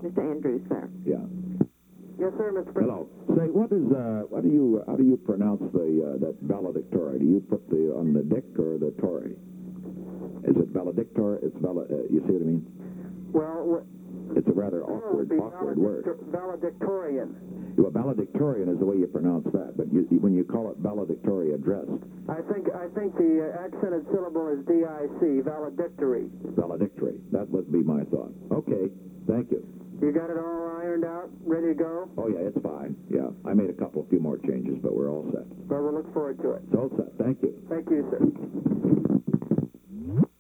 Mr. Andrews, sir. Yeah. Yes, sir, Mr. President. Hello. Say, how do you pronounce that valedictory? Do you put on the dick or the tory? Is it valedictory? You see what I mean? Well, it's a rather awkward word. Valedictorian. Well, valedictorian is the way you pronounce that, but when you call it valedictory addressed. I think the accented syllable is D-I-C, valedictory. Valedictory. That would be my thought. Okay. Thank you. You got it all ironed out, ready to go? Oh, yeah, it's fine. Yeah, I made a few more changes, but we're all set. Well, we'll look forward to it. It's all set. Thank you. Thank you, sir.